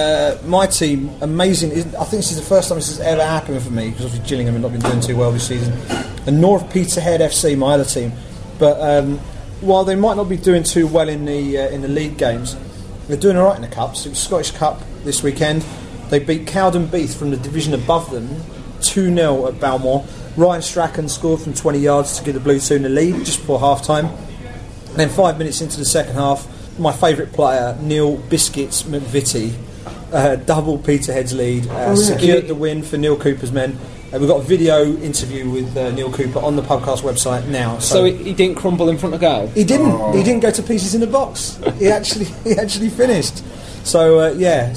my team, amazing. I think this is the first time this has ever happened for me, because obviously Gillingham have not been doing too well this season. And nor have Peterhead FC, my other team. But while they might not be doing too well in the league games, they're doing all right in the cups. It was Scottish Cup this weekend. They beat Cowdenbeath from the division above them 2-0 at Balmore. Ryan Strachan scored from 20 yards to give the Blue Toon the lead just before half time. And then 5 minutes into the second half, my favourite player, Neil Biscuits McVitie, doubled Peterhead's lead, secured the win for Neil Cooper's men. We've got a video interview with Neil Cooper on the podcast website now. So he didn't crumble in front of goal? He didn't. Oh. He didn't go to pieces in the box. He actually finished. So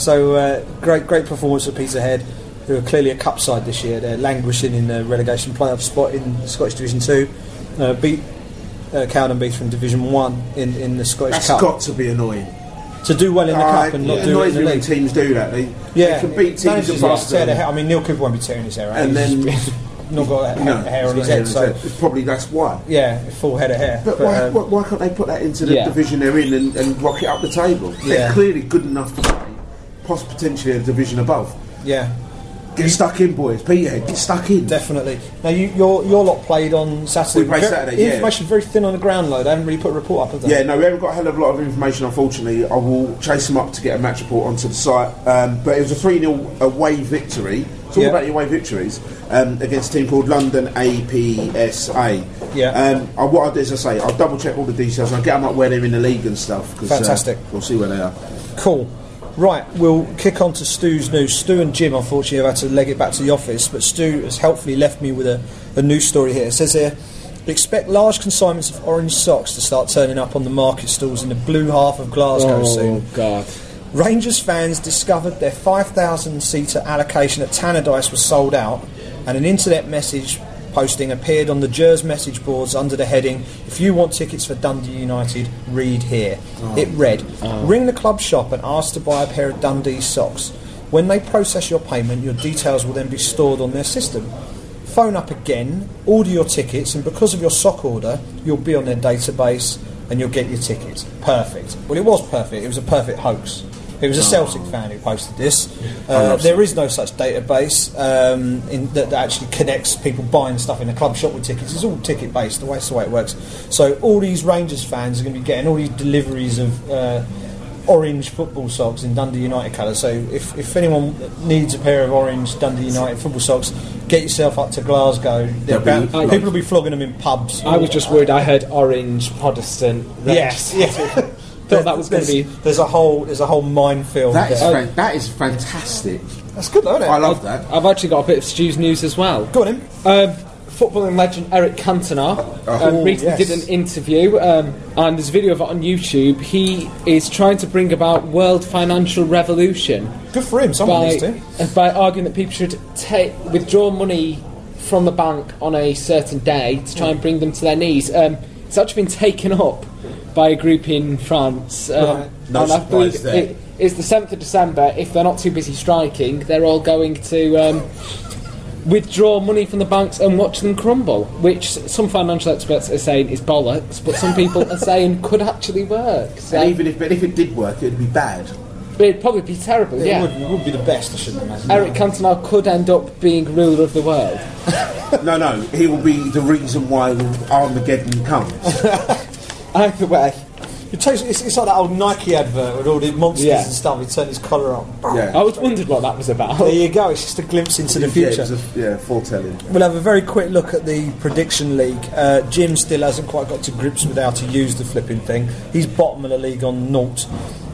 great performance for Peterhead, who are clearly a cup side this year. They're languishing in the relegation playoff spot in Scottish Division 2. Beat Cowdenbeath from Division 1 in the Scottish Cup. That's got to be annoying. To do well in the cup and not do it in the league. When teams do that. They can beat teams above them. I mean, Neil Cooper won't be tearing his hair out. And then not got hair on his head, so probably that's why. Yeah, full head of hair. But why can't they put that into the division they're in and rock it up the table? Yeah. They're clearly good enough to play, potentially a division above. Yeah. Get stuck in, boys. Peterhead, get stuck in. Definitely. Now, your lot played on Saturday. We played Saturday, Information very thin on the ground, though. They haven't really put a report up, have they? Yeah, no, we haven't got a hell of a lot of information, unfortunately. I will chase them up to get a match report onto the site. But it was a 3-0 away victory. It's all about the away victories against a team called London APSA. Yeah. What I'll do is I'll double check all the details and I'll get them up where they're in the league and stuff. Fantastic. We'll see where they are. Cool. Right, we'll kick on to Stu's news. Stu and Jim, unfortunately, have had to leg it back to the office, but Stu has helpfully left me with a news story here. It says here, expect large consignments of orange socks to start turning up on the market stalls in the blue half of Glasgow soon. Oh, God. Rangers fans discovered their 5,000-seater allocation at Tannadice was sold out, and an internet message posting appeared on the Gers message boards under the heading, if you want tickets for Dundee United, read here. It read, ring the club shop and ask to buy a pair of Dundee socks. When they process your payment, your details will then be stored on their system. Phone up again, order your tickets, and because of your sock order, you'll be on their database and you'll get your tickets. Perfect. Well, it was perfect. It was a perfect hoax. It was a Celtic fan who posted this. There is no such database that actually connects people buying stuff in a club shop with tickets. It's all ticket based. That's the way it works. So all these Rangers fans are going to be getting all these deliveries of orange football socks in Dundee United colours. So if anyone needs a pair of orange Dundee United football socks, get yourself up to Glasgow. People will be flogging them in pubs. I was just worried I heard orange Protestant. Yes. That was going to be. There's a whole minefield. That is fantastic. That's good, though, isn't it? I love that. I've actually got a bit of Stu's news as well. Go on, him. footballing legend Eric Cantona recently did an interview, and there's a video of it on YouTube. He is trying to bring about world financial revolution. Good for him, someone needs to. By arguing that people should withdraw money from the bank on a certain day to try and bring them to their knees. It's actually been taken up by a group in France. No and I believe surprise there. it's the 7th of December. If they're not too busy striking, they're all going to withdraw money from the banks and watch them crumble, which some financial experts are saying is bollocks, but some people are saying could actually work. So And even if it did work, it'd be bad. it'd probably be terrible, yeah. It would be the best, I shouldn't imagine. Eric Cantona could end up being ruler of the world. No, he will be the reason why Armageddon comes. Either way. It's like that old Nike advert with all the monsters and stuff. He turned his collar on. Yeah. I always wondered what that was about. There you go. It's just a glimpse into the future. Foretelling. We'll have a very quick look at the prediction league. Jim still hasn't quite got to grips with how to use the flipping thing. He's bottom of the league on 0.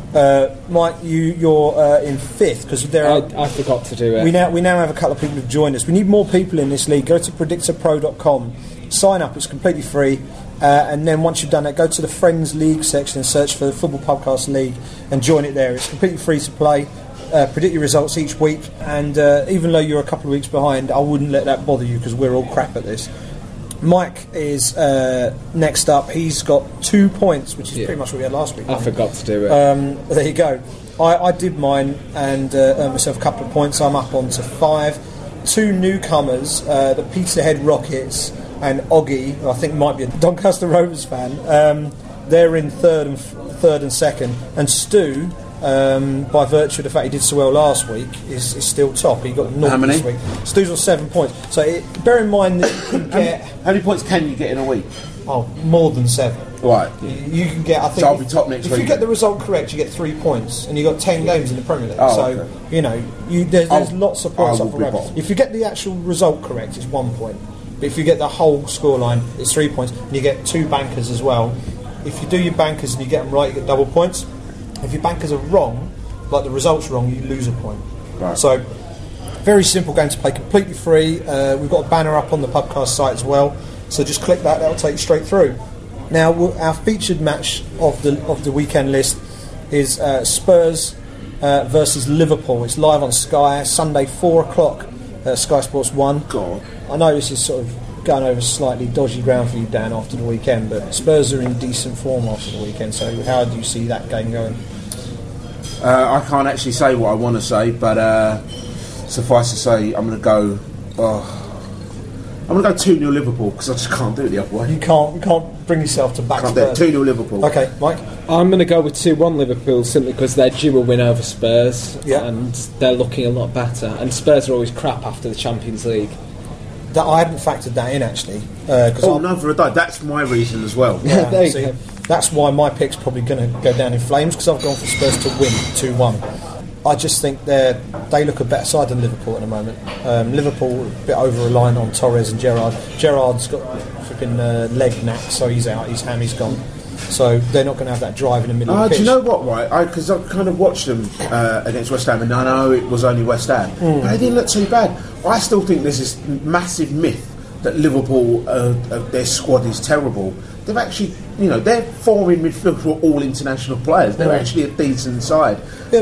Mike, you're in 5th because I forgot to do it. We now have a couple of people who've joined us. We need more people in this league. Go to predictorpro.com, sign up. It's completely free. And then once you've done that, go to the Friends League section and search for the Football Podcast League and join it there. It's completely free to play. Predict your results each week, and even though you're a couple of weeks behind, I wouldn't let that bother you because we're all crap at this. Mike is next up. He's got 2 points, which is pretty much what we had last week. I forgot to do it. There you go. I did mine and earned myself a couple of points. I'm up on to 5. 2 newcomers, the Peterhead Rockets and Oggy, who I think might be a Doncaster Rovers fan. They're in third and 2nd, and Stu, by virtue of the fact he did so well last week, is still top. He got 0 this week. Stu's got 7 points. So bear in mind that you can get... How many points can you get in a week? Oh, more than 7. Right. You can get, I think... So I'll be top next week. If you get the result correct, you get 3 points, and you've got 10 games in the Premier League. Okay. You know, there's lots of points up for grabs. bottom. If you get the actual result correct, it's 1 point. But if you get the whole scoreline, it's 3 points, and you get 2 bankers as well. If you do your bankers and you get them right, you get double points. If your bankers are wrong, like the result's wrong, you lose a point. Right. So, very simple game to play, completely free. We've got a banner up on the podcast site as well, so just click that, that'll take you straight through. Now, our featured match of the weekend list is Spurs versus Liverpool. It's live on Sky, Sunday 4:00, Sky Sports 1. God. I know this is sort of going over slightly dodgy ground for you, Dan, after the weekend, but Spurs are in decent form after the weekend, so how do you see that game going? I can't actually say what I want to say, but suffice to say, I'm going to go 2-0 Liverpool, because I just can't do it the other way. You can't bring yourself to back Spurs. 2-0 Liverpool. Okay, Mike? I'm going to go with 2-1 Liverpool simply because they're due a win over Spurs and they're looking a lot better. And Spurs are always crap after the Champions League. I hadn't factored that in, actually. For a day. That's my reason as well. Yeah, that's why my pick's probably going to go down in flames, because I've gone for Spurs to win 2-1. I just think they look a better side than Liverpool at the moment. Liverpool a bit over-reliant on Torres and Gerrard. Gerrard's got flipping leg knack, so he's out, his hammy's gone. So they're not going to have that drive in the middle of the pitch. Do you know what, right? Because I kind of watched them against West Ham, and I know it was only West Ham, but they didn't look too bad. I still think there's this massive myth that Liverpool, their squad is terrible. They've actually, their 4 in midfield were all international players. They're actually a decent side.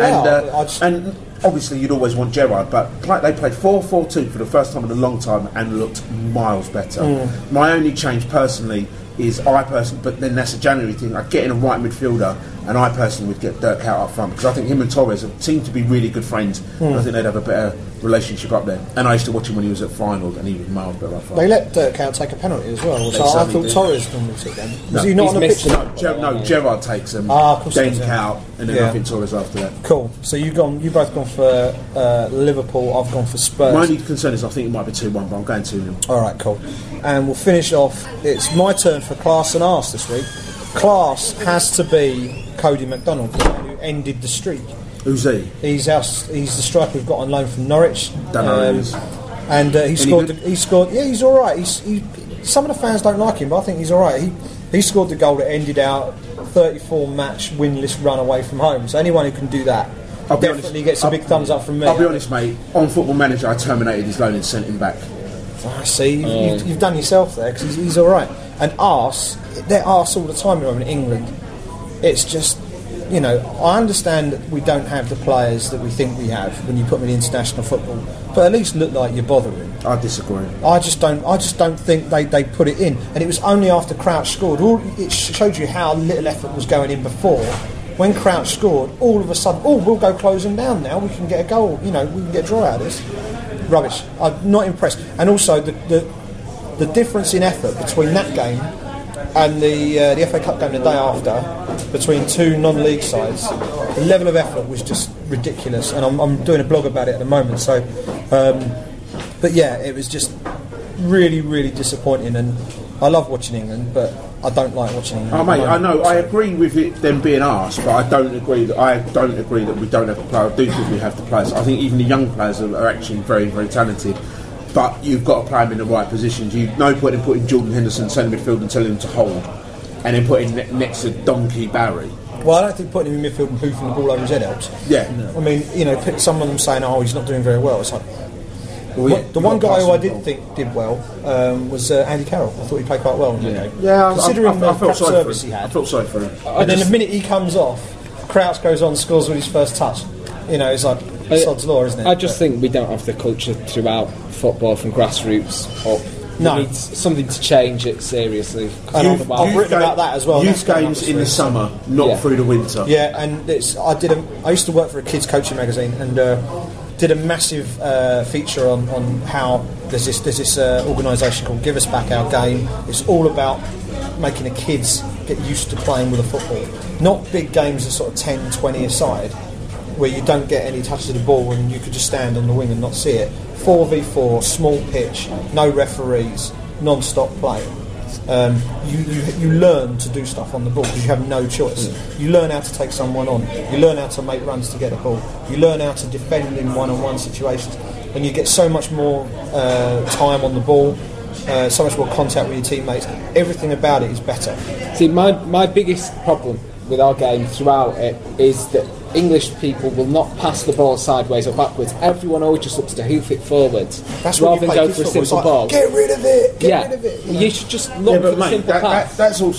And obviously you'd always want Gerrard, but they played 4-4-2 for the first time in a long time and looked miles better. My only change personally is but then that's a January thing, I'd get in a right midfielder, and I personally would get Dirk out up front, because I think him and Torres seem to be really good friends, and I think they'd have a better relationship up there. And I used to watch him when he was at Feyenoord, and he was miles better up front. They let Dirk out take a penalty as well, so I thought Torres normally took them. Was he not on the pitch? No, Gerrard takes them, Dane out, and then I think Torres after that. Cool. So you've both gone for Liverpool, I've gone for Spurs. My only concern is I think it might be 2-1, but I'm going 2-0. Alright, cool. And we'll finish off, it's my turn for Class and Arse this week. Class has to be Cody McDonald, the man who ended the streak. Who's he? He's the striker we've got on loan from Norwich. Don't know who he is. And he scored. Yeah, he's all right. Some of the fans don't like him, but I think he's all right. He scored the goal that ended out 34-match winless run away from home. So anyone who can do that definitely gets a big thumbs up from me. I'll be honest, mate. On Football Manager, I terminated his loan and sent him back. See, you've done yourself there, because he's all right. And they're arse all the time in England. It's just, you know, I understand that we don't have the players that we think we have when you put them in international football, but at least look like you're bothering. I disagree. I just don't think they put it in. And it was only after Crouch scored. It showed you how little effort was going in before. When Crouch scored, all of a sudden, we'll go close them down now. We can get a goal. You know, we can get a draw out of this. Rubbish. I'm not impressed. And also the difference in effort between that game and the FA Cup game the day after, between two non-league sides, the level of effort was just ridiculous. And I'm doing a blog about it at the moment. So, but yeah, it was just really, really disappointing. And I love watching England, but I don't like watching England. Oh, mate, I know. I agree with it them being arsed, but I don't agree that we don't have the players. I do think we have the players. I think even the young players are actually very, very talented. But you've got to play them in the right positions. You've no point in putting Jordan Henderson centre midfield and telling him to hold, and then putting next to Donkey Barry. Well, I don't think putting him in midfield and hoofing the ball over his head helps. Yeah. No. I mean, you know, some of them saying, "Oh, he's not doing very well." It's like, the one guy who I didn't think did well was Andy Carroll. I thought he played quite well in the game. Yeah, considering I felt sorry service for he him. had. I felt sorry for him. And then the minute he comes off, Crouch goes on, scores with his first touch. You know, it's like sod's law, isn't it? I just think we don't have the culture throughout football from grassroots up. No. We need something to change it seriously. I've written about that as well. Youth games in the summer, not through the winter. Yeah, and I used to work for a kids coaching magazine and did a massive feature on how there's this organisation called Give Us Back Our Game. It's all about making the kids get used to playing with a football. Not big games of sort of 10, 20 aside, where you don't get any touch of the ball and you could just stand on the wing and not see it. 4v4, small pitch, no referees, non-stop play. You learn to do stuff on the ball because you have no choice. You learn how to take someone on. You learn how to make runs to get the ball. You learn how to defend in one-on-one situations. And you get so much more time on the ball, so much more contact with your teammates. Everything about it is better. See, my biggest problem with our game throughout it is that English people will not pass the ball sideways or backwards. Everyone always just looks to hoof it forwards rather than go for a simple ball. Get rid of it. Get rid of it. You should just look for the simple pass.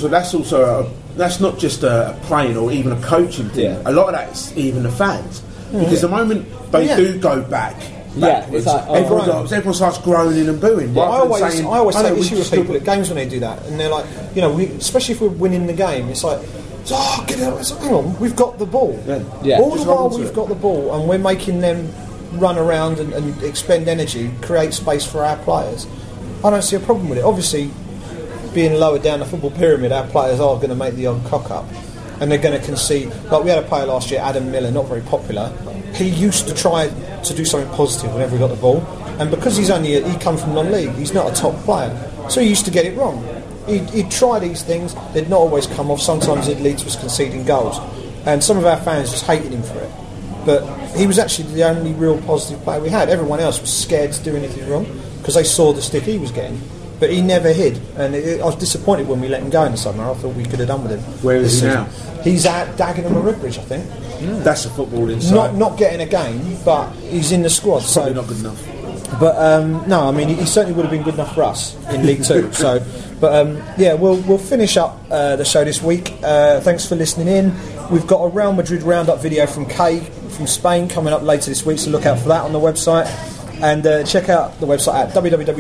That's not just a playing or even a coaching thing. Yeah. A lot of that's even the fans, because the moment they do go backwards, it's like, everyone starts groaning and booing. Yeah, I always take issue with people at games when they do that, and they're like, you know, especially if we're winning the game, it's like, get out. It's like, hang on, we've got the ball. Yeah. All the while we've got the ball, and we're making them run around and expend energy, create space for our players. I don't see a problem with it. Obviously, being lower down the football pyramid, our players are going to make the odd cock up, and they're going to concede. Like we had a player last year, Adam Miller, not very popular. He used to try to do something positive whenever he got the ball, and because he come from non-league, he's not a top player, so he used to get it wrong. He'd try these things, they'd not always come off. Sometimes it leads to us conceding goals, and some of our fans just hated him for it. But he was actually the only real positive player we had. Everyone else was scared to do anything wrong because they saw the stick he was getting. But he never hid, and I was disappointed when we let him go in the summer. I thought we could have done with him. Where is he now? He's at Dagenham and Redbridge, I think. That's a football inside. Not getting a game, but he's in the squad. Probably not good enough. But no, I mean, he certainly would have been good enough for us in League Two. So, but yeah, we'll finish up the show this week. Thanks for listening in. We've got a Real Madrid roundup video from Kay from Spain coming up later this week, so look out for that on the website. And check out the website at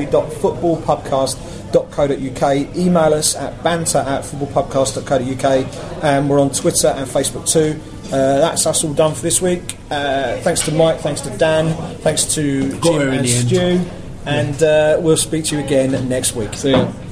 www.footballpubcast.co.uk. Email us at banter@footballpubcast.co.uk, and we're on Twitter and Facebook too. That's us all done for this week. Thanks to Mike, thanks to Dan, thanks to Jim and Stu, and we'll speak to you again next week. See ya.